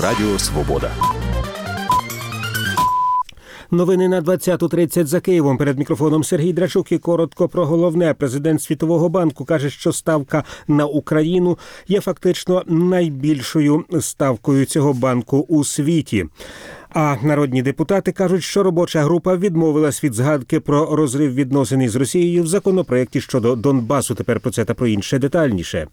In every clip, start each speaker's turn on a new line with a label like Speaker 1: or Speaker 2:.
Speaker 1: Радіо Свобода.
Speaker 2: Новини на 20:30 за Києвом. Перед мікрофоном Сергій Драчук і коротко про головне. Президент Світового банку каже, що ставка на Україну є фактично найбільшою ставкою цього банку у світі. А народні депутати кажуть, що робоча група відмовилась від згадки про розрив відносин із Росією в законопроєкті щодо Донбасу. Тепер про це та про інше детальніше.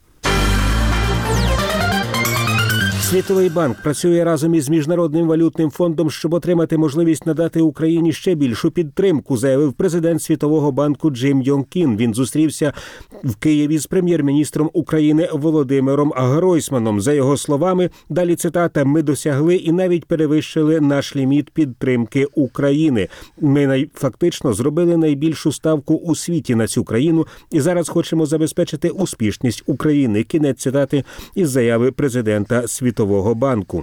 Speaker 2: Світовий банк працює разом із Міжнародним валютним фондом, щоб отримати можливість надати Україні ще більшу підтримку, заявив президент Світового банку Джим Йонг Кін. Він зустрівся в Києві з прем'єр-міністром України Володимиром Гройсманом. За його словами, далі цитата, «Ми досягли і навіть перевищили наш ліміт підтримки України. Ми фактично зробили найбільшу ставку у світі на цю країну і зараз хочемо забезпечити успішність України». Кінець цитати із заяви президента Світового банку.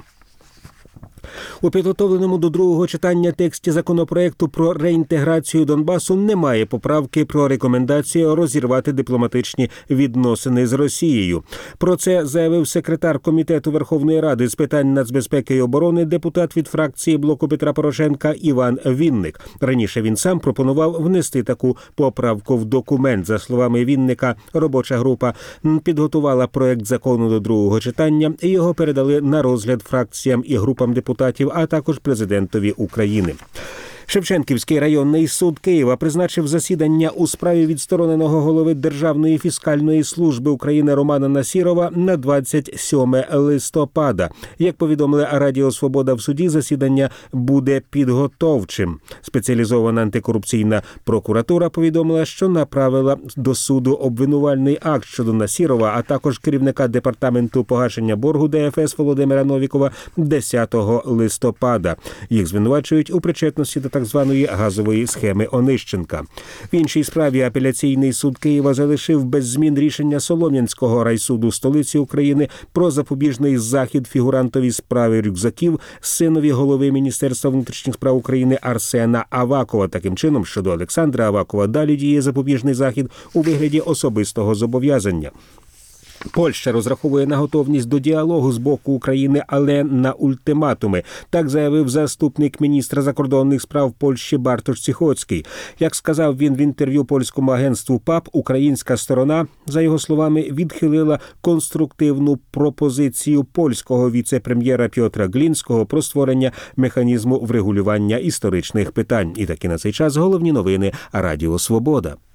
Speaker 2: У підготовленому до другого читання тексті законопроекту про реінтеграцію Донбасу немає поправки про рекомендацію розірвати дипломатичні відносини з Росією. Про це заявив секретар Комітету Верховної Ради з питань нацбезпеки і оборони, депутат від фракції Блоку Петра Порошенка Іван Вінник. Раніше він сам пропонував внести таку поправку в документ. За словами Вінника, робоча група підготувала проект закону до другого читання і його передали на розгляд фракціям і групам депутатів, а також президентові України. Шевченківський районний суд Києва призначив засідання у справі відстороненого голови Державної фіскальної служби України Романа Насірова на 27 листопада. Як повідомили Радіо Свобода в суді, засідання буде підготовчим. Спеціалізована антикорупційна прокуратура повідомила, що направила до суду обвинувальний акт щодо Насірова, а також керівника департаменту погашення боргу ДФС Володимира Новікова 10 листопада. Їх звинувачують у причетності до так званої газової схеми Онищенка. В іншій справі апеляційний суд Києва залишив без змін рішення Солом'янського райсуду столиці України про запобіжний захід фігурантові справи рюкзаків синові голови Міністерства внутрішніх справ України Арсена Авакова. Таким чином, щодо Олександра Авакова далі діє запобіжний захід у вигляді особистого зобов'язання. Польща розраховує на готовність до діалогу з боку України, але на ультиматуми. Так заявив заступник міністра закордонних справ Польщі Бартош Ціхоцький. Як сказав він в інтерв'ю польському агентству ПАП, українська сторона, за його словами, відхилила конструктивну пропозицію польського віце-прем'єра Пьотра Глінського про створення механізму врегулювання історичних питань. І таки на цей час головні новини Радіо Свобода.